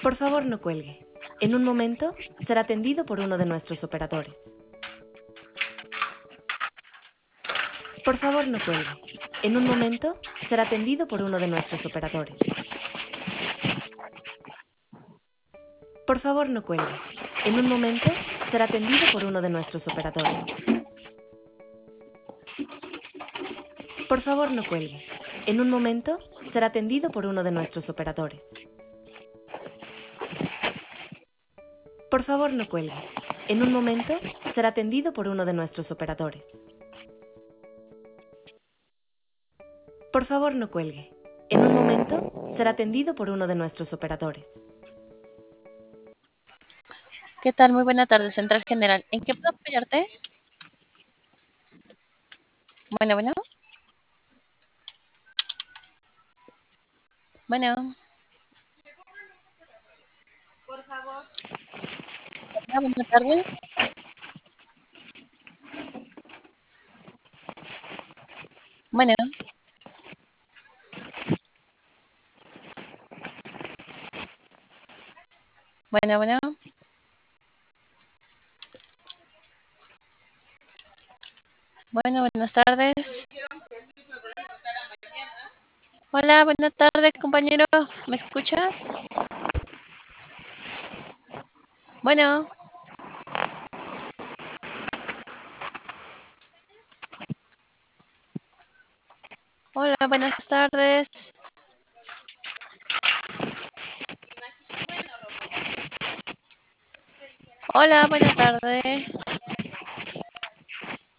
Por favor, no cuelgue. En un momento será atendido por uno de nuestros operadores. Por favor, no cuelgue. En un momento será atendido por uno de nuestros operadores. Por favor, no cuelgue. En un momento será atendido por uno de nuestros operadores. Por favor, no cuelgue. En un momento será atendido por uno de nuestros operadores. Por favor, no cuelgue. En un momento será atendido por uno de nuestros operadores. Por favor, no cuelgue. En un momento será atendido por uno de nuestros operadores. ¿Qué tal? Muy buena tarde, Central General. ¿En qué puedo apoyarte? Bueno, bueno. Bueno. Por favor. Hola, buenas tardes. Bueno. Bueno, bueno. Bueno, buenas tardes. Hola, buenas tardes, compañero. ¿Me escuchas? Bueno. Hola, buenas tardes. Hola, buenas tardes.